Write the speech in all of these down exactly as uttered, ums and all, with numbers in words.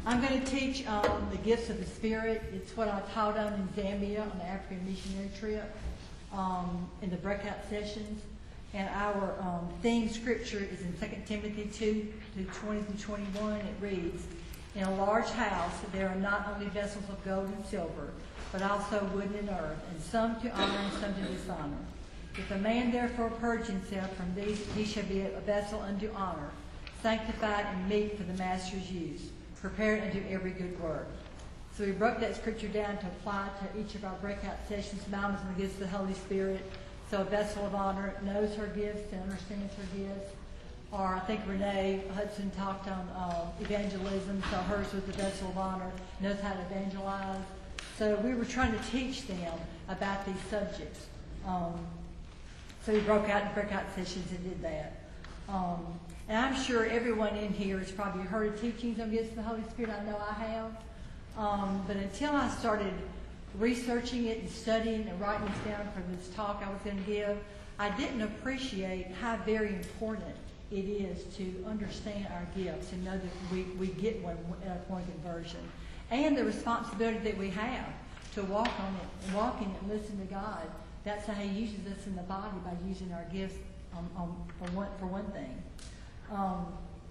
I'm going to teach um, the gifts of the Spirit. It's what I taught on in Zambia on the African missionary trip um, in the breakout sessions. And our um, theme scripture is in Second Timothy two, twenty through twenty-one. It reads, "In a large house there are not only vessels of gold and silver, but also wood and earth, and some to honor and some to dishonor. If a man therefore purge himself from these, he shall be a vessel unto honor, sanctified and meet for the master's use, prepared unto every good work." So we broke that scripture down to apply to each of our breakout sessions. Mine was in the gifts of the Holy Spirit. So a vessel of honor knows her gifts and understands her gifts. Or I think Renee Hudson talked on uh, evangelism, so hers was the vessel of honor, knows how to evangelize. So we were trying to teach them about these subjects. Um, so we broke out in breakout sessions and did that. Um, and I'm sure everyone in here has probably heard of teachings on gifts of the Holy Spirit. I know I have. Um, but until I started researching it and studying and writing this down for this talk I was going to give, I didn't appreciate how very important it is to understand our gifts and know that we, we get one at a point of conversion. And the responsibility that we have to walk on it, and walk in it and listen to God. That's how He uses us in the body, by using our gifts um, um, for, one, for one thing. Um,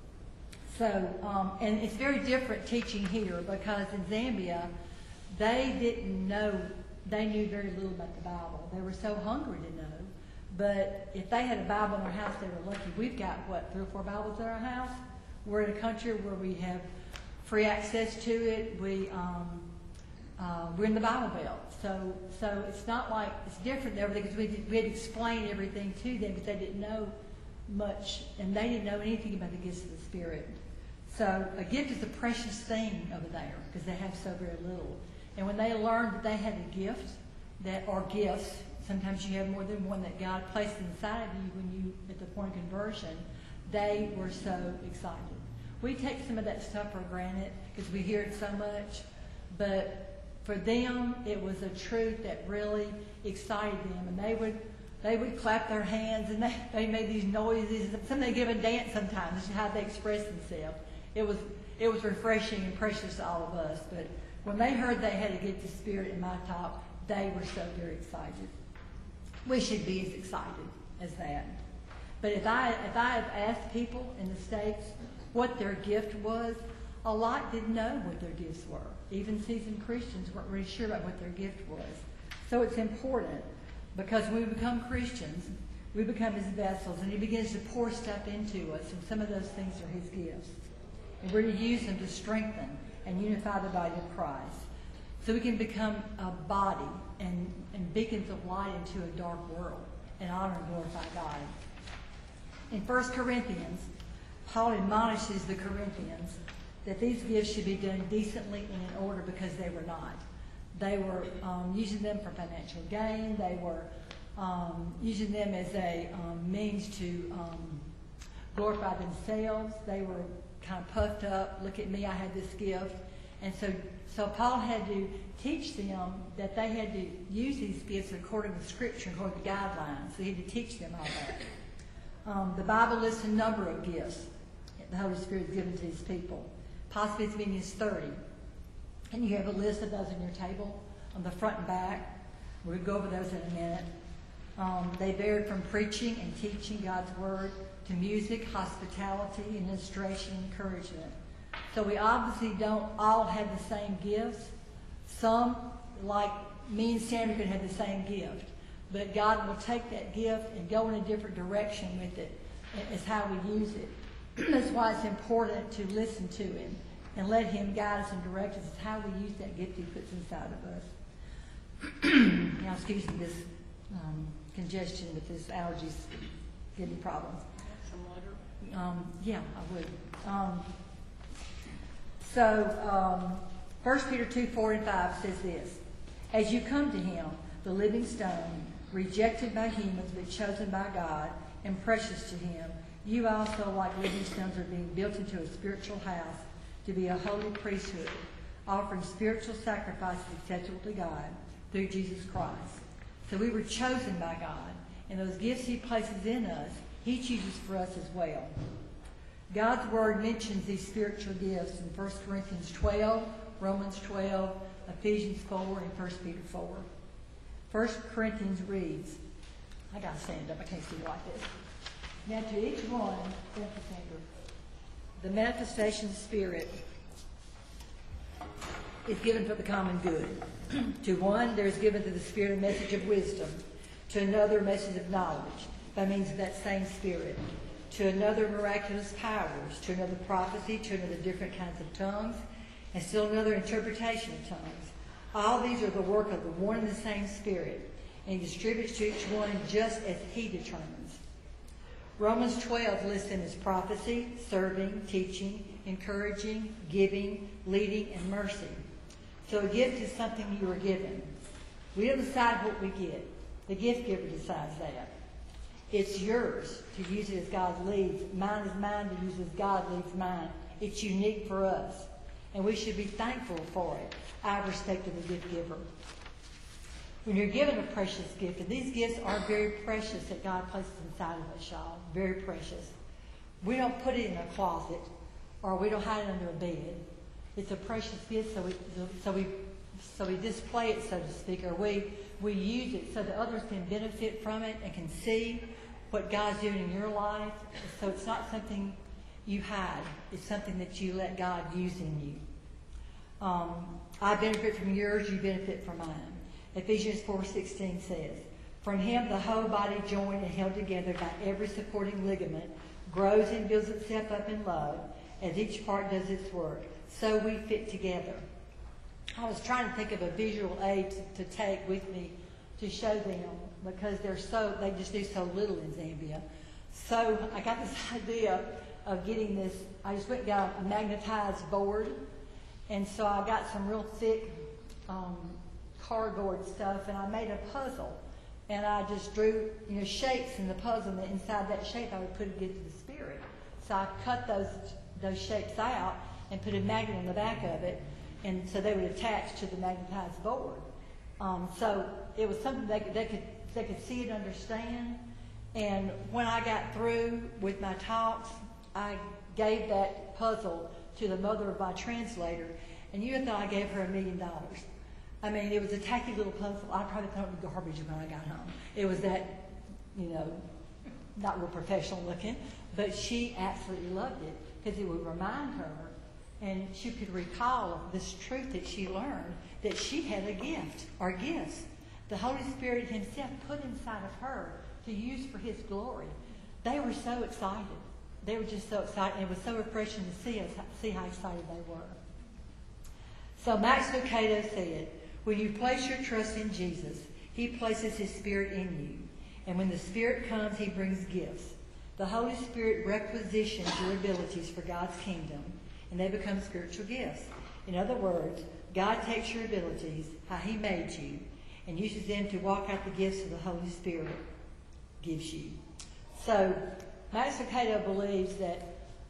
so, um, and it's very different teaching here, because in Zambia, they didn't know, they knew very little about the Bible. They were so hungry to know. But if they had a Bible in their house, they were lucky. We've got, what, three or four Bibles in our house? We're in a country where we have free access to it. We, um, uh, we're in the Bible Belt. So so it's not like, it's different than everything, because we, we had explained everything to them, but they didn't know much, and they didn't know anything about the gifts of the Spirit. So a gift is a precious thing over there, because they have so very little. And when they learned that they had a gift, that or gifts, sometimes you have more than one that God placed inside of you when you, at the point of conversion, they were so excited. We take some of that stuff for granted because we hear it so much, but for them, it was a truth that really excited them, and they would they would clap their hands, and they, they made these noises. Some they give a dance sometimes. This is how they express themselves. It was it was refreshing and precious to all of us, but when they heard they had to get the Spirit in my talk, they were so very excited. We should be as excited as that. But if I if I have asked people in the States what their gift was, a lot didn't know what their gifts were. Even seasoned Christians weren't really sure about what their gift was. So it's important, because when we become Christians, we become His vessels, and He begins to pour stuff into us, and some of those things are His gifts. And we're to use them to strengthen and unify the body of Christ, so we can become a body and, and beacons of light into a dark world and honor and glorify God. In First Corinthians, Paul admonishes the Corinthians that these gifts should be done decently and in order, because they were not. They were um, using them for financial gain. They were um, using them as a um, means to um, glorify themselves. They were kind of puffed up. Look at me, I had this gift. And so, so Paul had to teach them that they had to use these gifts according to Scripture, according to guidelines. So he had to teach them all that. Um, the Bible lists a number of gifts the Holy Spirit has given to His people. Possibly as many as thirty. And you have a list of those on your table on the front and back. We'll go over those in a minute. Um, they varied from preaching and teaching God's Word to music, hospitality, administration, and encouragement. So we obviously don't all have the same gifts. Some, like me and Sandra, could have the same gift. But God will take that gift and go in a different direction with it. It's how we use it. That's why it's important to listen to Him and let Him guide us and direct us. It's how we use that gift He puts inside of us. Now, excuse me, this um, congestion with this allergies giving me problems. Some water? Um, yeah, I would. Um, so, um, First Peter two, four and five says this: "As you come to Him, the living stone, rejected by humans but chosen by God and precious to Him, you also, like living stones, are being built into a spiritual house to be a holy priesthood, offering spiritual sacrifices acceptable to God through Jesus Christ." So we were chosen by God, and those gifts He places in us, He chooses for us as well. God's Word mentions these spiritual gifts in First Corinthians twelve, Romans twelve, Ephesians four, and First Peter four. First Corinthians reads, I got to stand up, I can't see like this. Now to each one, the manifestation of the Spirit is given for the common good. To one, there is given to the Spirit a message of wisdom. To another, a message of knowledge, by means of that same Spirit. To another, miraculous powers. To another, prophecy. To another, different kinds of tongues. And still another, interpretation of tongues. All these are the work of the one and the same Spirit, and He distributes to each one just as He determines. Romans twelve lists them as prophecy, serving, teaching, encouraging, giving, leading, and mercy. So a gift is something you are given. We don't decide what we get. The gift giver decides that. It's yours to use it as God leads. Mine is mine to use as God leads mine. It's unique for us. And we should be thankful for it, out of respect to the gift giver. When you're given a precious gift, and these gifts are very precious that God places inside of us, y'all, very precious. We don't put it in a closet, or we don't hide it under a bed. It's a precious gift, so we so we so we display it, so to speak, or we we use it so that others can benefit from it and can see what God's doing in your life. So it's not something you hide. It's something that you let God use in you. Um, I benefit from yours, you benefit from mine. Ephesians four sixteen says, from Him the whole body joined and held together by every supporting ligament grows and builds itself up in love as each part does its work. So we fit together. I was trying to think of a visual aid to, to take with me to show them, because they're so they just do so little in Zambia. So I got this idea of getting this. I just went and got a magnetized board, and so I got some real thick um, cardboard stuff, and I made a puzzle, and I just drew, you know, shapes in the puzzle, and inside that shape I would put a gift of the Spirit. So I cut those those shapes out and put a magnet on the back of it, and so they would attach to the magnetized board. Um, so it was something they could, they could they could see and understand. And when I got through with my talks, I gave that puzzle to the mother of my translator, and you would thought I gave her a million dollars. I mean, it was a tacky little puzzle. I probably thought it was garbage when I got home. It was that, you know, not real professional looking, but she absolutely loved it because it would remind her, and she could recall this truth that she learned, that she had a gift or gifts. The Holy Spirit Himself put inside of her to use for His glory. They were so excited. They were just so excited, and it was so refreshing to see us, see how excited they were. So Max Lucado said, when you place your trust in Jesus, He places His Spirit in you. And when the Spirit comes, He brings gifts. The Holy Spirit requisitions your abilities for God's kingdom, and they become spiritual gifts. In other words, God takes your abilities, how He made you, and uses them to walk out the gifts of the Holy Spirit gives you. So Max Lucado believes that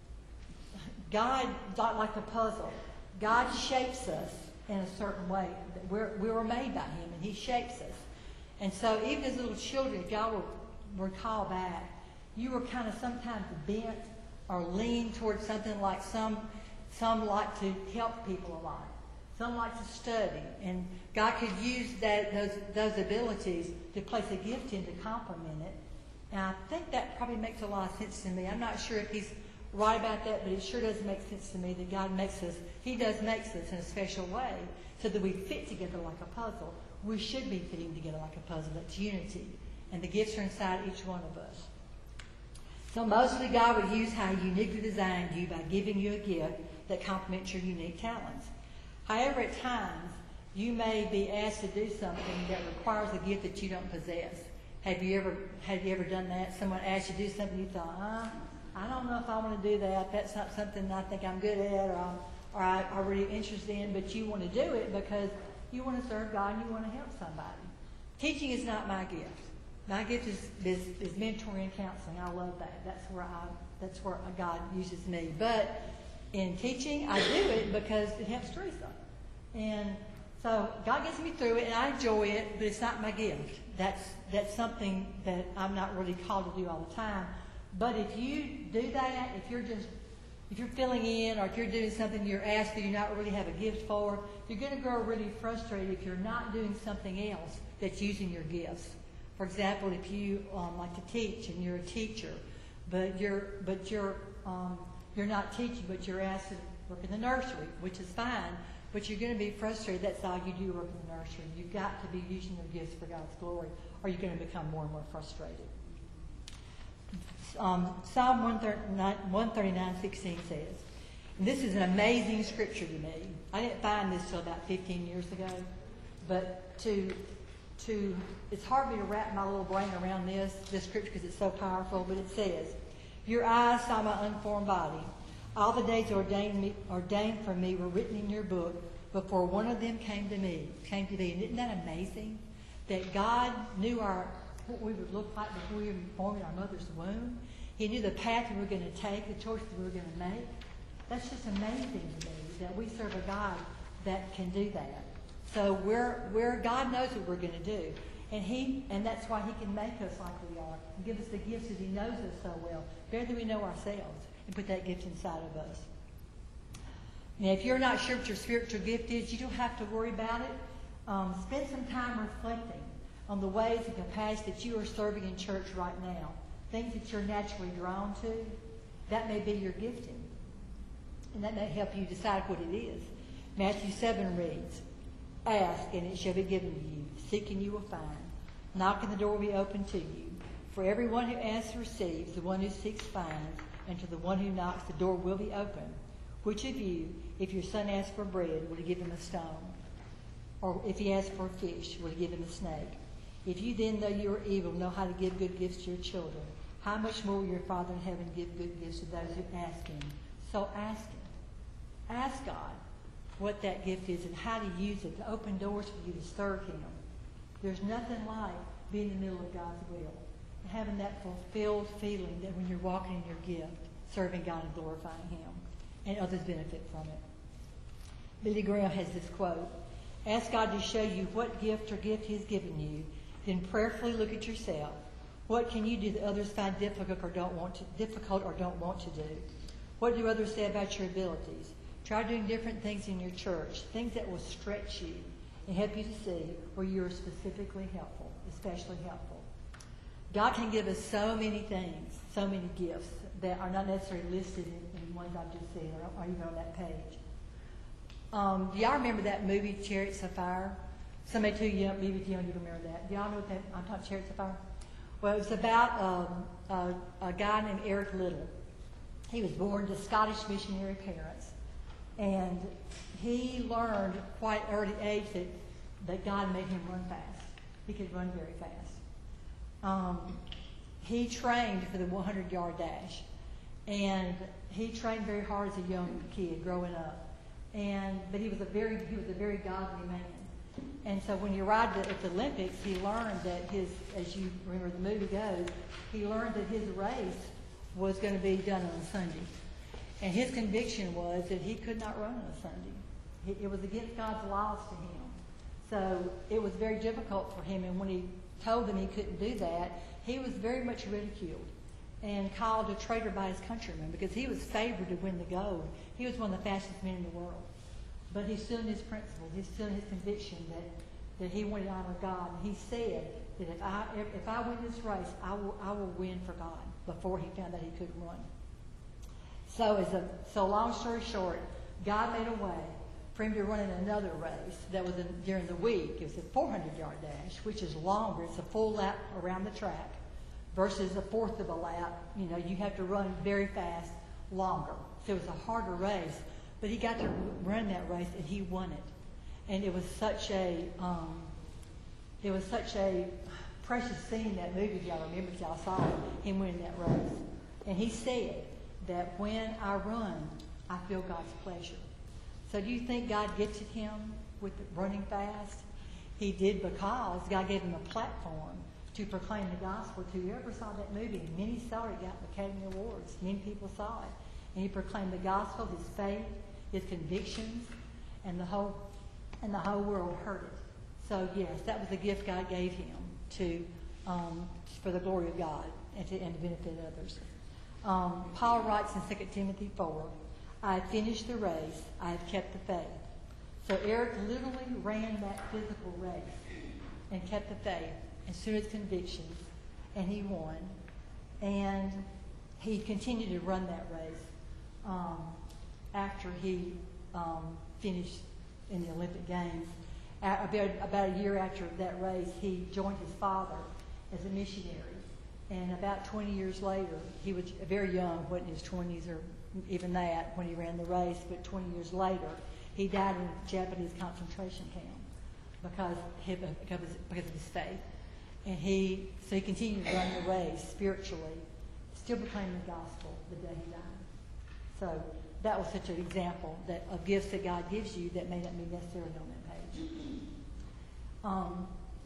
God, not like a puzzle, God shapes us in a certain way. We're, we were made by Him, and He shapes us. And so even as little children, if y'all will recall back, you were kind of sometimes bent or lean towards something. Like some, some like to help people a lot. Some like to study. And God could use that those, those abilities to place a gift in to complement it. And I think that probably makes a lot of sense to me. I'm not sure if He's right about that, but it sure does make sense to me that God makes us, He does makes us in a special way so that we fit together like a puzzle. We should be fitting together like a puzzle. That's unity. And the gifts are inside each one of us. So mostly God would use how He uniquely designed you by giving you a gift that complements your unique talents. However, at times, you may be asked to do something that requires a gift that you don't possess. Have you ever have you ever done that? Someone asked you to do something, you thought, uh, I don't know if I want to do that. That's not something I think I'm good at, or I'm, or I, I'm really interested in, but you want to do it because you want to serve God and you want to help somebody. Teaching is not my gift. My gift is, is, is mentoring and counseling. I love that. That's where I that's where God uses me. But in teaching, I do it because it helps Teresa. And so God gets me through it, and I enjoy it, but it's not my gift. That's that's something that I'm not really called to do all the time. But if you do that, if you're just if you're filling in or if you're doing something you're asked that you not really have a gift for, you're going to grow really frustrated if you're not doing something else that's using your gifts. For example, if you um, like to teach and you're a teacher, but you're but you're um, you're not teaching, but you're asked to work in the nursery, which is fine, but you're going to be frustrated. That's all you do, work in the nursery. You've got to be using your gifts for God's glory, or you're going to become more and more frustrated. Um, Psalm one thirty-nine sixteen says, and this is an amazing scripture to me. I didn't find this till about fifteen years ago, but to to it's hard for me to wrap my little brain around this this scripture because it's so powerful. But it says, "Your eyes saw my unformed body. All the days ordained me ordained for me were written in your book before one of them came to me came to be." And isn't that amazing? That God knew our what we would look like before we were formed in our mother's womb. He knew the path we were going to take, the choices we were going to make. That's just amazing to me that we serve a God that can do that. So we're, we're God knows what we're going to do, and He and that's why He can make us like we are and give us the gifts that He knows us so well, better than we know ourselves, and put that gift inside of us. Now, if you're not sure what your spiritual gift is, you don't have to worry about it. Um, spend some time reflecting on the ways and capacities that you are serving in church right now. Things that you're naturally drawn to. That may be your gifting. And that may help you decide what it is. Matthew seven reads, "Ask, and it shall be given to you. Seek, and you will find. Knock, and the door will be opened to you. For everyone who asks receives, the one who seeks finds, and to the one who knocks the door will be opened. Which of you, if your son asks for bread, will he give him a stone? Or if he asks for a fish, will he give him a snake? If you then, though you are evil, know how to give good gifts to your children, how much more will your Father in heaven give good gifts to those who ask Him?" So ask Him. Ask God what that gift is and how to use it to open doors for you to serve Him. There's nothing like being in the middle of God's will and having that fulfilled feeling that when you're walking in your gift, serving God and glorifying Him, and others benefit from it. Billy Graham has this quote, "Ask God to show you what gift or gift He has given you. Then prayerfully look at yourself. What can you do that others find difficult or don't want to difficult or don't want to do? What do others say about your abilities? Try doing different things in your church, things that will stretch you and help you to see where you are specifically helpful, especially helpful." God can give us so many things, so many gifts that are not necessarily listed in, in ones I've just said or, or even on that page. Um, do y'all remember that movie, Chariots of Fire? Somebody too young, maybe too young, you remember that. Do y'all know what that, I'm talking Chariots of Fire? Well, it was about um, a, a guy named Eric Liddell. He was born to Scottish missionary parents. And he learned quite early age that, that God made him run fast. He could run very fast. Um, he trained for the hundred-yard dash. And he trained very hard as a young kid growing up. And but he was a very he was a very godly man. And so when he arrived at the Olympics, he learned that his, as you remember the movie goes, he learned that his race was going to be done on a Sunday. And his conviction was that he could not run on a Sunday. It was against God's laws to him. So it was very difficult for him. And when he told them he couldn't do that, he was very much ridiculed and called a traitor by his countrymen because he was favored to win the gold. He was one of the fastest men in the world. But he stood in his principles. He stood in his conviction that, that he wanted to honor God. And he said that if I if, if I win this race, I will I will win for God. Before he found out he couldn't run. So as a so long story short, God made a way for him to run in another race that was in, during the week. It was a four hundred yard dash, which is longer. It's a full lap around the track versus a fourth of a lap. You know, you have to run very fast, longer. So it was a harder race. But he got to run that race, and he won it. And it was such a, um, it was such a precious scene in that movie. If y'all remember, if y'all saw it, him winning that race. And he said that when I run, I feel God's pleasure. So do you think God gifted him with running fast? He did because God gave him a platform to proclaim the gospel to whoever saw that movie. And many saw it, got Academy Awards. Many people saw it. And he proclaimed the gospel, his faith, his convictions, and the whole and the whole world heard it. So yes, that was the gift God gave him to um, for the glory of God and to, and to benefit others. Um, Paul writes in Second Timothy four, I have finished the race, I have kept the faith. So Eric literally ran that physical race and kept the faith and stood his convictions, and he won. And he continued to run that race um, after he um, finished in the Olympic Games. About, about a year after that race, he joined his father as a missionary. And about twenty years later, he was very young, wasn't in his twenties or even that when he ran the race, but twenty years later, he died in a Japanese concentration camp because, he, because, because of his faith. And he, so he continued to run the race spiritually, still proclaiming the gospel the day he died. So that was such an example that of gifts that God gives you that may not be necessarily on that page. Um,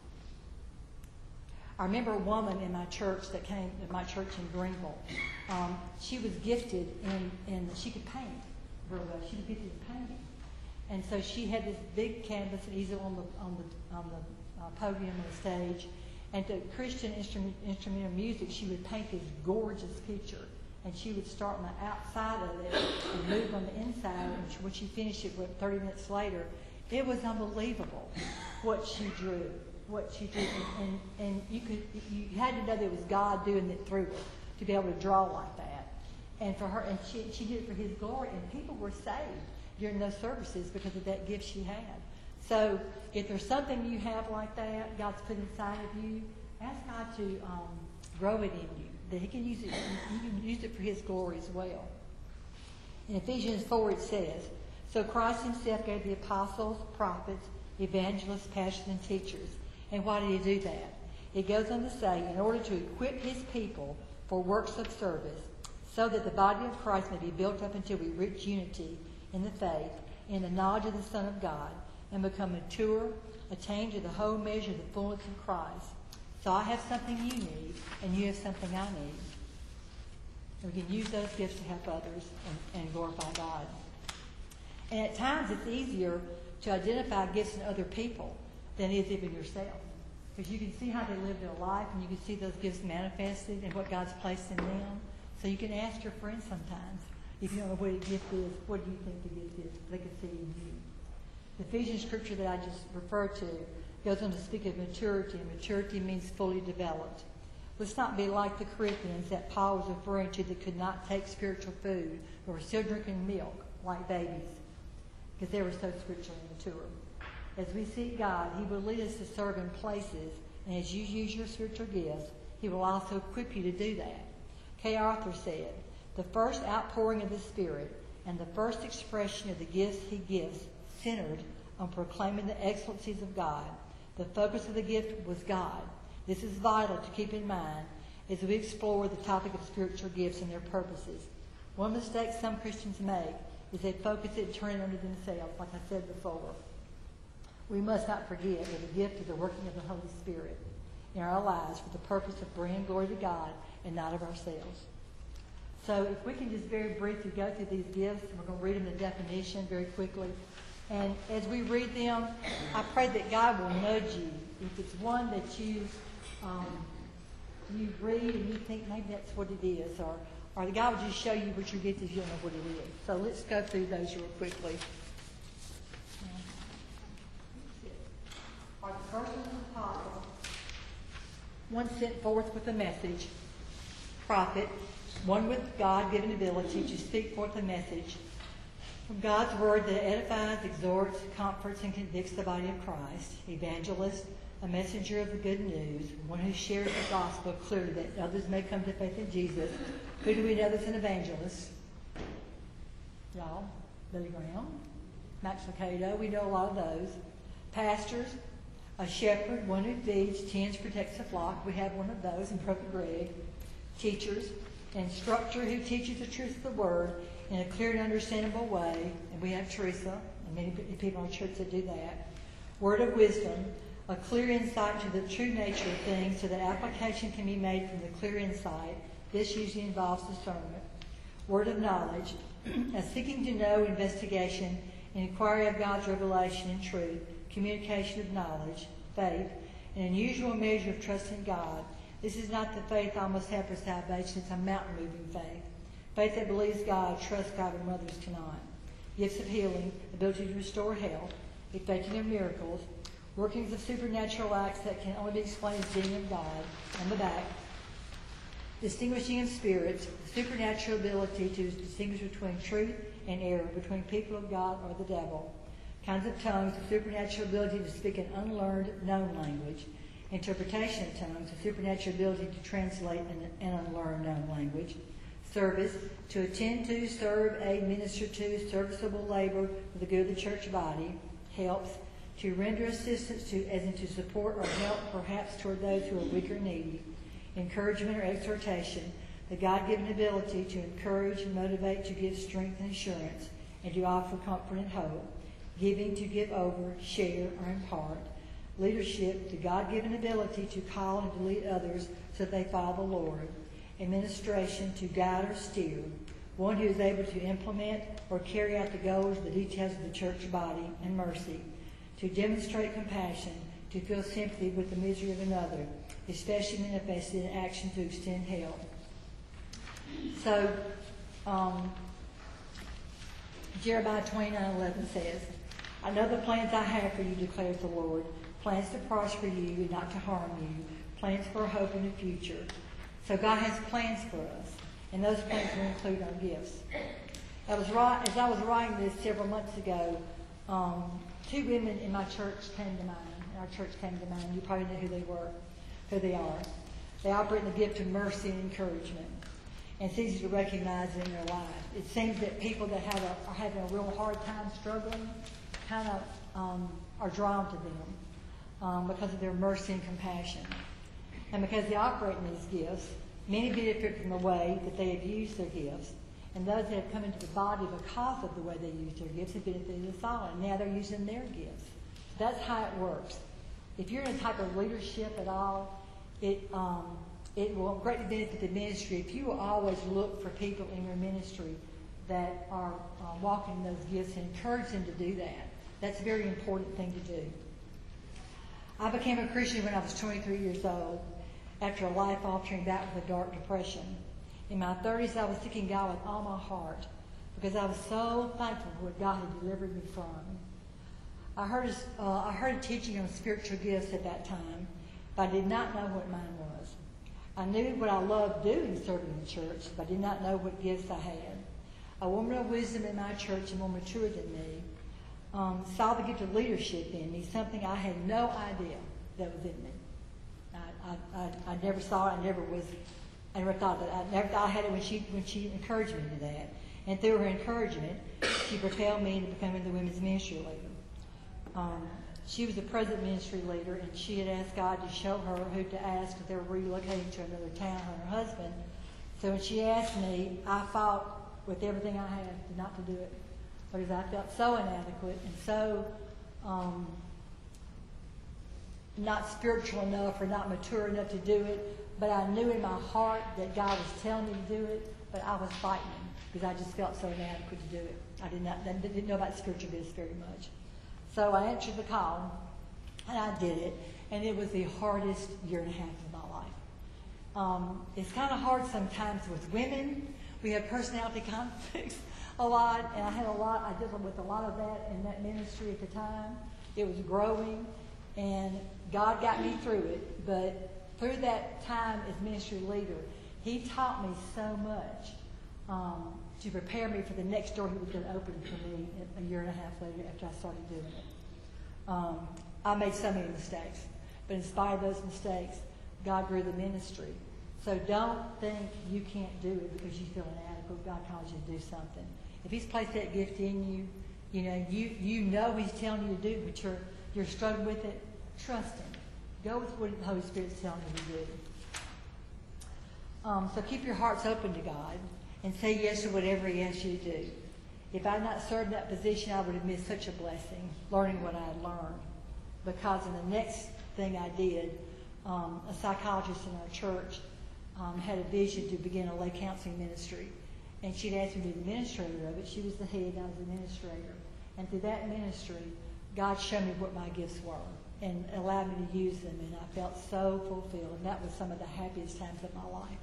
I remember a woman in my church that came to my church in Greenville. Um, she was gifted in, in, she could paint very well. She was gifted in painting. And so she had this big canvas and easel on the, on the, on the uh, podium on the stage. And to Christian instrument, instrumental music, she would paint this gorgeous picture. And she would start on the outside of it and move on the inside. And she, when she finished it, what, thirty minutes later, it was unbelievable what she drew. What she did, and, and, and you could, you had to know that it was God doing it through her to be able to draw like that. And for her, and she, she did it for His glory, and people were saved during those services because of that gift she had. So if there's something you have like that, God's put inside of you, ask God to um, grow it in you, that He can use it. You can use it for His glory as well. In Ephesians four, it says, "So Christ Himself gave the apostles, prophets, evangelists, pastors, and teachers." And why did He do that? It goes on to say, in order to equip His people for works of service, so that the body of Christ may be built up until we reach unity in the faith, in the knowledge of the Son of God, and become mature, attain to the whole measure of the fullness of Christ. So I have something you need, and you have something I need. And we can use those gifts to help others and, and glorify God. And at times it's easier to identify gifts in other people than it is even yourself. Because you can see how they live their life, and you can see those gifts manifested and what God's placed in them. So you can ask your friends sometimes, if you don't know what a gift is, what do you think the gift is? They can see in you. The Ephesians scripture that I just referred to goes on to speak of maturity, and maturity means fully developed. Let's not be like the Corinthians that Paul was referring to that could not take spiritual food, but were still drinking milk like babies, because they were so spiritually immature. As we seek God, He will lead us to serve in places, and as you use your spiritual gifts, He will also equip you to do that. Kay Arthur said, "The first outpouring of the Spirit and the first expression of the gifts He gives centered on proclaiming the excellencies of God. The focus of the gift was God. This is vital to keep in mind as we explore the topic of spiritual gifts and their purposes. One mistake some Christians make is they focus it and turn it onto themselves, like I said before. We must not forget that the gift is the working of the Holy Spirit in our lives for the purpose of bringing glory to God and not of ourselves." So if we can just very briefly go through these gifts, and we're going to read them the definition very quickly. And as we read them, I pray that God will nudge you. If it's one that you um, you read and you think maybe that's what it is, or, or God will just show you what your gift is, you don't know what it is. So let's go through those real quickly. Are the first one is apostle, one sent forth with a message, prophet, one with God-given ability to speak forth a message from God's word that edifies, exhorts, comforts, and convicts the body of Christ, evangelist, a messenger of the good news, one who shares the gospel clearly that others may come to faith in Jesus. Who do we know that's an evangelist? Y'all, Billy Graham, Max Lucado, we know a lot of those. Pastors, a shepherd, one who feeds, tends, protects the flock. We have one of those in Prophet Greg. Teachers, instructor who teaches the truth of the word in a clear and understandable way. And we have Teresa and many people in our church that do that. Word of wisdom, a clear insight into the true nature of things so that application can be made from the clear insight. This usually involves discernment. Word of knowledge, a seeking to know, investigation, an inquiry of God's revelation and truth, communication of knowledge, faith, an unusual measure of trust in God. This is not the faith I must have for salvation. It's a mountain-moving faith. Faith that believes God, trusts God when others cannot. Gifts of healing, ability to restore health, effecting of miracles, workings of supernatural acts that can only be explained as being of God, on the back. Distinguishing of spirits, the supernatural ability to distinguish between truth and error, between people of God or the devil. Kinds of tongues, the supernatural ability to speak an unlearned, known language. Interpretation of tongues, the supernatural ability to translate an, an unlearned, known language. Service, to attend to, serve, aid, minister to, serviceable labor for the good of the church body. Helps, to render assistance to, as in to support or help perhaps toward those who are weak or needy. Encouragement or exhortation, the God-given ability to encourage and motivate, to give strength and assurance, and to offer comfort and hope. Giving, to give over, share, or impart. Leadership, the God-given ability to call and to lead others so that they follow the Lord. Administration, to guide or steer. One who is able to implement or carry out the goals, the details of the church body. And mercy, to demonstrate compassion, to feel sympathy with the misery of another, especially manifested in action to extend help. So, um, Jeremiah twenty-nine eleven says, I know the plans I have for you, declares the Lord, plans to prosper you and not to harm you, plans for hope in the future. So God has plans for us, and those plans will include our gifts. I was right, as I was writing this several months ago, um, two women in my church came to mind. Our church came to mind. You probably know who they were, who they are. They operate in the gift of mercy and encouragement. And it's easy to recognize it in their life. It seems that people that have a, are having a real hard time struggling kind of um, are drawn to them um, because of their mercy and compassion. And because they operate in these gifts, many benefit from the way that they have used their gifts. And those that have come into the body because of the way they use their gifts have benefited us all. And now they're using their gifts. That's how it works. If you're in a type of leadership at all, it um, it will greatly benefit the ministry if you will always look for people in your ministry that are uh, walking in those gifts and encourage them to do that. That's a very important thing to do. I became a Christian when I was twenty-three years old after a life-altering bout with a dark depression. In my thirties, I was seeking God with all my heart because I was so thankful for what God had delivered me from. I heard, his, uh, I heard a teaching on spiritual gifts at that time, but I did not know what mine was. I knew what I loved doing, serving in the church, but I did not know what gifts I had. A woman of wisdom in my church and more mature than me um, saw the gift of leadership in me, something I had no idea that was in me. I, I, I, I never saw it. I never was. I never thought that. I never thought I had it when she when she encouraged me to that. And through her encouragement, she propelled me into becoming the women's ministry leader. Um, she was the present ministry leader, and she had asked God to show her who to ask if they were relocating to another town, her and her husband. So when she asked me, I fought with everything I had not to do it because I felt so inadequate and so um, not spiritual enough or not mature enough to do it. But I knew in my heart that God was telling me to do it, but I was fighting because I just felt so inadequate to do it. I did not, didn't know about spiritual gifts very much. So I answered the call, and I did it, and it was the hardest year and a half of my life. Um, it's kind of hard sometimes with women. We have personality conflicts a lot, and I had a lot, I dealt with a lot of that in that ministry at the time. It was growing, and God got me through it, but through that time as ministry leader, He taught me so much um, to prepare me for the next door He was going to open for me a year and a half later after I started doing it. Um, I made so many mistakes, but in spite of those mistakes, God grew the ministry. So don't think you can't do it because you feel inadequate. God calls you to do something. If He's placed that gift in you, you know you you know He's telling you to do, but you're you're struggling with it. Trust Him. Go with what the Holy Spirit's telling you to do. Um, so keep your hearts open to God and say yes to whatever He asks you to do. If I had not served that position, I would have missed such a blessing, learning what I had learned. Because in the next thing I did, um, a psychologist in our church um, had a vision to begin a lay counseling ministry. And she'd asked me to be the administrator of it. She was the head, I was the administrator. And through that ministry, God showed me what my gifts were and allowed me to use them. And I felt so fulfilled. And that was some of the happiest times of my life,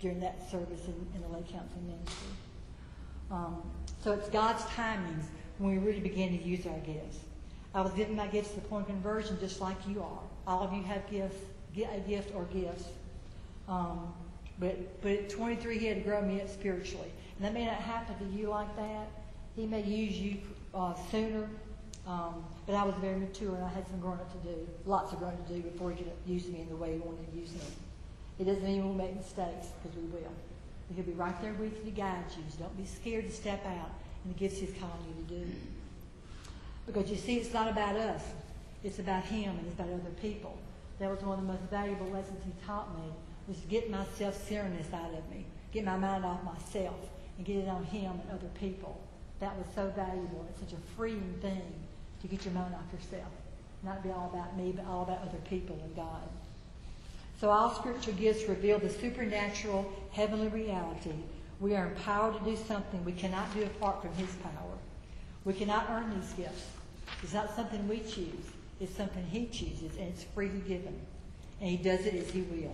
during that service in, in the lay counseling ministry. Um, so it's God's timings when we really begin to use our gifts. I was given my gifts at the point of conversion just like you are. All of you have gifts, a gift or gifts. Um, but, but at twenty-three, he had to grow me up spiritually. And that may not happen to you like that. He may use you uh, sooner. Um, but I was very mature and I had some growing up to do, lots of growing to do before he could use me in the way he wanted to use me. It doesn't mean we'll make mistakes, because we will. He'll be right there with you to guide you. So don't be scared to step out and the gifts he's calling you to do. Because you see, it's not about us. It's about him and it's about other people. That was one of the most valuable lessons he taught me, was to get my self-centeredness out of me, get my mind off myself and get it on him and other people. That was so valuable. It's such a freeing thing to get your mind off yourself. Not be all about me, but all about other people and God. So all spiritual gifts reveal the supernatural, heavenly reality. We are empowered to do something we cannot do apart from his power. We cannot earn these gifts. It's not something we choose. It's something he chooses, and it's freely given. And he does it as he will.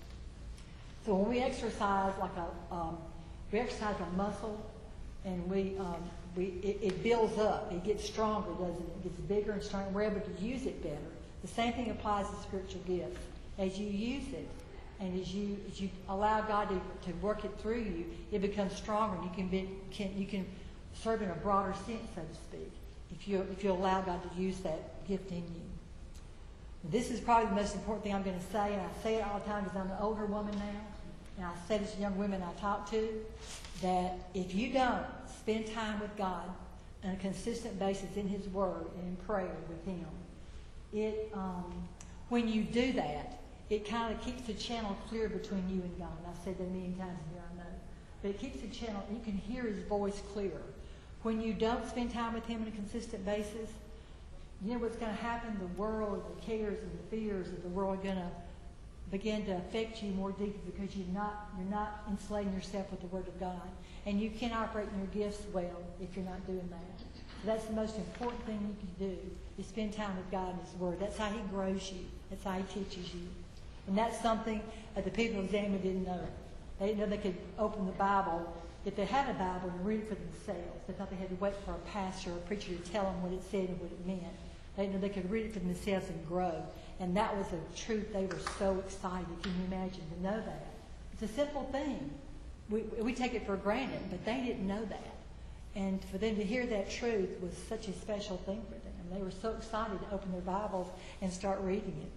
So when we exercise like a, um, we exercise a muscle, and we, um, we it, it builds up. It gets stronger, doesn't it? It gets bigger and stronger. We're able to use it better. The same thing applies to spiritual gifts. As you use it, and as you as you allow God to, to work it through you, it becomes stronger. You can be can you can serve in a broader sense, so to speak, if you if you allow God to use that gift in you. This is probably the most important thing I'm going to say, and I say it all the time because I'm an older woman now, and I say this to young women I talk to, that if you don't spend time with God on a consistent basis in his word and in prayer with him, it um, when you do that, it kind of keeps the channel clear between you and God. And I've said that many times here, I know. But it keeps the channel, you can hear his voice clear. When you don't spend time with him on a consistent basis, you know what's going to happen? The world, the cares and the fears of the world are going to begin to affect you more deeply, because you're not, you're not enslaving yourself with the Word of God. And you can operate in your gifts well if you're not doing that. So that's the most important thing you can do, is spend time with God and his Word. That's how he grows you. That's how he teaches you. And that's something that the people of Zambia didn't know. They didn't know they could open the Bible, if they had a Bible, and read it for themselves. They thought they had to wait for a pastor or a preacher to tell them what it said and what it meant. They didn't know they could read it for themselves and grow. And that was a truth. They were so excited. Can you imagine to know that? It's a simple thing. We, we take it for granted, but they didn't know that. And for them to hear that truth was such a special thing for them. They were so excited to open their Bibles and start reading it.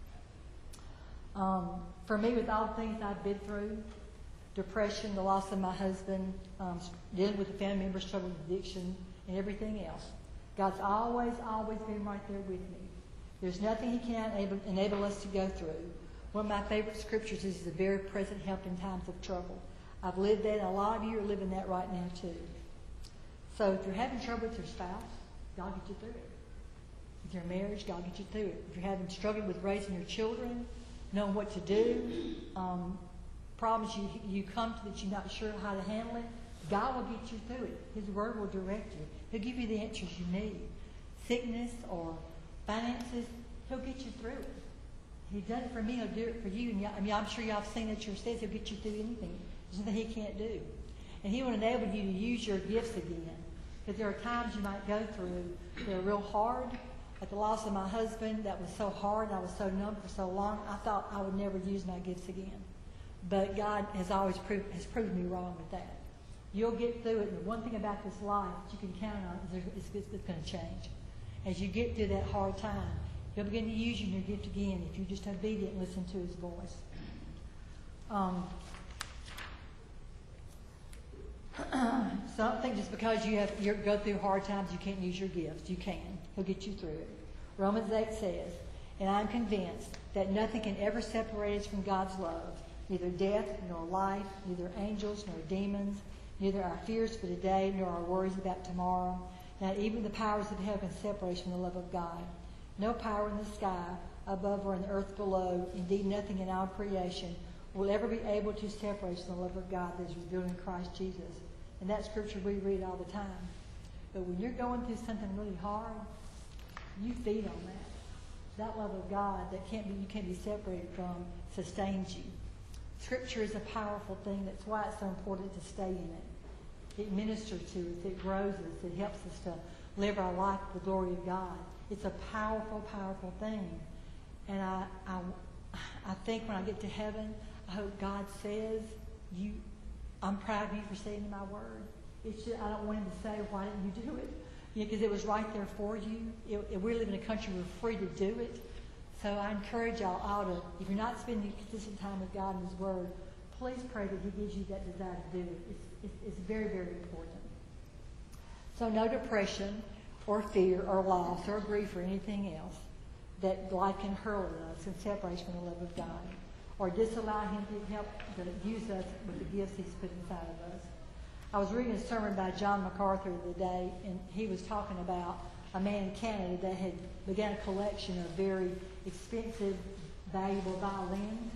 Um, for me, with all the things I've been through, depression, the loss of my husband, um, dealing with a family member struggling with addiction, and everything else, God's always, always been right there with me. There's nothing he can't enable, enable us to go through. One of my favorite scriptures is the very present help in times of trouble. I've lived that, and a lot of you are living that right now too. So if you're having trouble with your spouse, God get you through it. With your marriage, God get you through it. If you're having struggled with raising your children, knowing what to do, um, problems you you come to that you're not sure how to handle it, God will get you through it. His Word will direct you. He'll give you the answers you need. Sickness or finances, he'll get you through it. He done it for me, he'll do it for you. And y'all, I mean, I'm sure y'all have seen it yourselves. He'll get you through anything. There's nothing he can't do. And he will enable you to use your gifts again. Because there are times you might go through that are real hard. At the loss of my husband, that was so hard. I was so numb for so long. I thought I would never use my gifts again. But God has always proved, has proven me wrong with that. You'll get through it. And the one thing about this life that you can count on is it's, it's, it's going to change. As you get through that hard time, he'll begin to use you in your gift again if you just obedient and listen to his voice. Um, so I don't think just because you have you go through hard times you can't use your gifts. You can. He'll get you through it. Romans eight says, "And I'm convinced that nothing can ever separate us from God's love, neither death nor life, neither angels nor demons, neither our fears for today nor our worries about tomorrow. Not even the powers of hell can separate us from the love of God. No power in the sky above or in the earth below, indeed nothing in all creation, will ever be able to separate us from the love of God that is revealed in Christ Jesus." And that scripture we read all the time. But when you're going through something really hard, you feed on that. That love of God that can't be you can't be separated from sustains you. Scripture is a powerful thing. That's why it's so important to stay in it. It ministers to us. It grows us. It helps us to live our life for the glory of God. It's a powerful, powerful thing. And I, I, I think when I get to heaven, I hope God says, "You, I'm proud of you for saying my word." It's just, I don't want him to say, "Why didn't you do it?" Because you know, it was right there for you. It, it, we live in a country where we're free to do it. So I encourage y'all all to, if you're not spending consistent time with God and his word, please pray that he gives you that desire to do it. It's, it's, it's very, very important. So no depression or fear or loss or grief or anything else that life can hurl at us and separate us from the love of God, or disallow him to help to use us with the gifts he's put inside of us. I was reading a sermon by John MacArthur the other day, and he was talking about a man in Canada that had begun a collection of very expensive, valuable violins.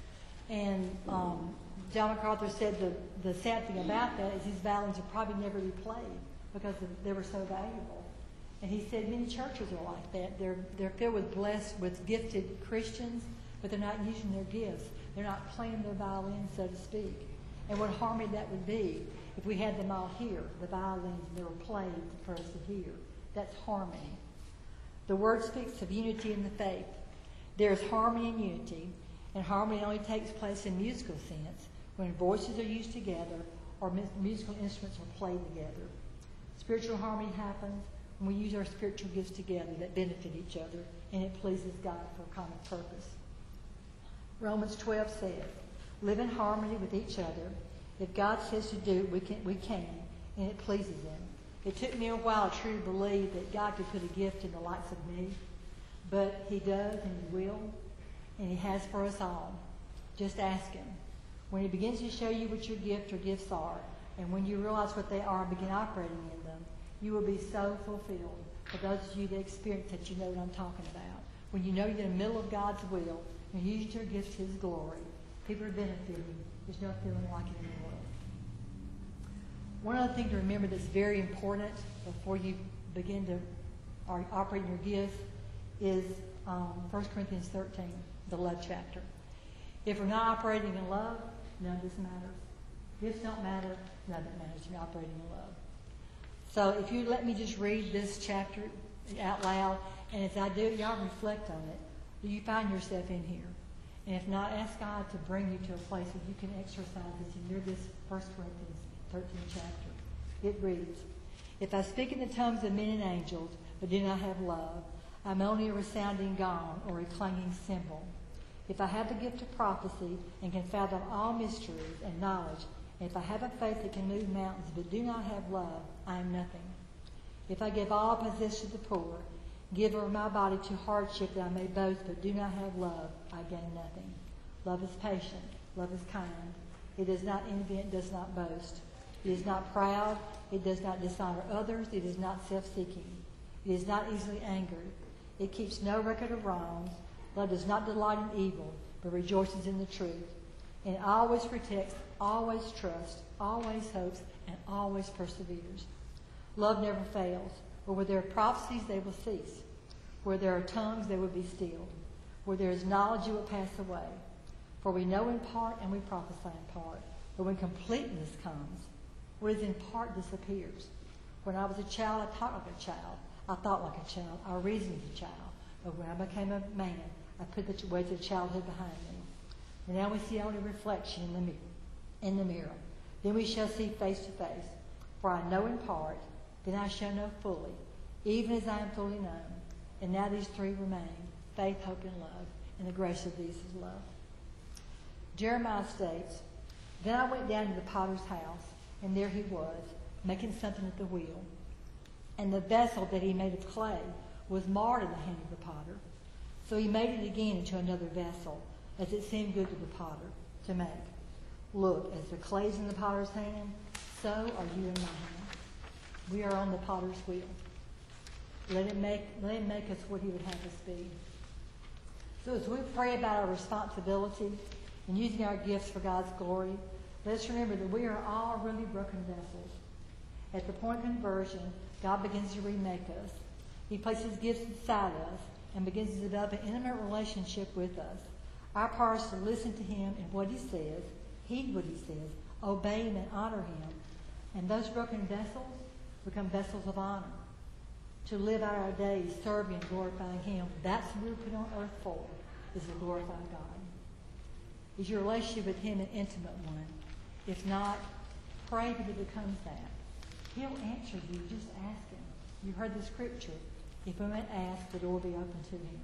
And um, John MacArthur said the, the sad thing about that is his violins would probably never be played because they were so valuable. And he said many churches are like that. They're, they're filled with blessed, with gifted Christians, but they're not using their gifts. They're not playing their violins, so to speak. And what harmony that would be if we had them all here, the violins, and they were played for us to hear. That's harmony. The word speaks of unity in the faith. There is harmony and unity, and harmony only takes place in musical sense when voices are used together or musical instruments are played together. Spiritual harmony happens when we use our spiritual gifts together that benefit each other, and it pleases God for a common purpose. Romans twelve says, "Live in harmony with each other. If God says to do it, we can, we can, and it pleases him." It took me a while to truly believe that God could put a gift in the likes of me, but he does and he will, and he has for us all. Just ask him. When he begins to show you what your gift or gifts are, and when you realize what they are and begin operating in them, you will be so fulfilled. For those of you that experience that, you know what I'm talking about. When you know you're in the middle of God's will, and you use your gifts to his glory, people are benefiting. There's no feeling like it in the world. One other thing to remember that's very important before you begin to operate in your gifts is um, First Corinthians thirteen, the love chapter. If we're not operating in love, none of this matters. Gifts don't matter, none of it matters. You're operating in love. So if you let me just read this chapter out loud, and as I do, y'all reflect on it. Do you find yourself in here? And if not, ask God to bring you to a place where you can exercise this and you're this First Corinthians thirteen chapter. It reads, "If I speak in the tongues of men and angels, but do not have love, I'm only a resounding gong or a clanging cymbal. If I have the gift of prophecy and can fathom all mysteries and knowledge, and if I have a faith that can move mountains but do not have love, I am nothing. If I give all I possess to the poor, give over my body to hardship that I may boast but do not have love, I gain nothing. Love is patient. Love is kind. It does not envy. It does not boast. It is not proud. It does not dishonor others. It is not self-seeking. It is not easily angered. It keeps no record of wrongs. Love does not delight in evil, but rejoices in the truth. And it always protects, always trusts, always hopes, and always perseveres. Love never fails. For where there are prophecies, they will cease. Where there are tongues, they will be stilled. Where there is knowledge, it will pass away. For we know in part and we prophesy in part. But when completeness comes, what is in part disappears. When I was a child, I talked like a child. I thought like a child. I reasoned as a child. But when I became a man, I put the weight of childhood behind me. And now we see only reflection in the mirror. In the mirror. Then we shall see face to face. For I know in part, then I shall know fully, even as I am fully known. And now these three remain, faith, hope, and love. And the grace of these is love." Jeremiah states, "Then I went down to the potter's house, and there he was, making something at the wheel. And the vessel that he made of clay was marred in the hand of the potter. So he made it again into another vessel, as it seemed good to the potter to make. Look, as the clay is in the potter's hand, so are you in my hand. We are on the potter's wheel. Let him make, let him make us what he would have us be." So as we pray about our responsibility in using our gifts for God's glory, let's remember that we are all really broken vessels. At the point of conversion, God begins to remake us. He places gifts inside us and begins to develop an intimate relationship with us. Our part is to listen to him and what he says, heed what he says, obey him and honor him. And those broken vessels become vessels of honor. To live out our days serving and glorifying him. That's what we were put on earth for, is to glorify God. Is your relationship with him an intimate one? If not, pray that it becomes that. He'll answer you. Just ask him. You heard the scripture. If we might ask, the door will be open to him.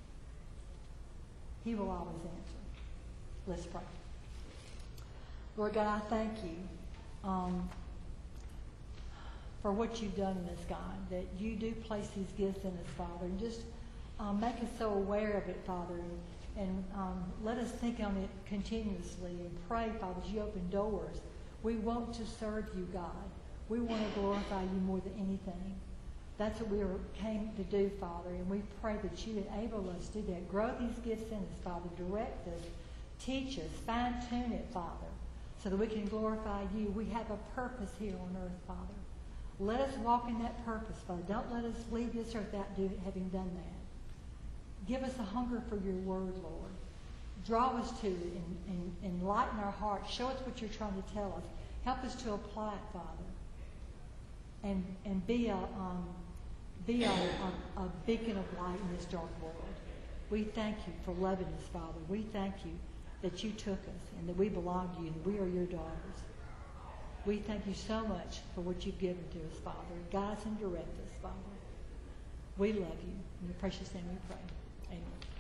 He will always answer. Let's pray. Lord God, I thank you um, for what you've done in us, God, that you do place these gifts in us, Father, and just um, make us so aware of it, Father, and, and um, let us think on it continuously and pray, Father, as you open doors. We want to serve you, God. We want to glorify you more than anything. That's what we were, came to do, Father, and we pray that you enable us to do that. Grow these gifts in us, Father. Direct us. Teach us. Fine-tune it, Father, so that we can glorify you. We have a purpose here on earth, Father. Let us walk in that purpose, Father. Don't let us leave this earth without do, having done that. Give us a hunger for your word, Lord. Draw us to it and, and, and enlighten our hearts. Show us what you're trying to tell us. Help us to apply it, Father. And, and be, a, um, be a, a, a beacon of light in this dark world. We thank you for loving us, Father. We thank you that you took us and that we belong to you and we are your daughters. We thank you so much for what you've given to us, Father. Guide us and direct us, Father. We love you. In your precious name we pray. Amen.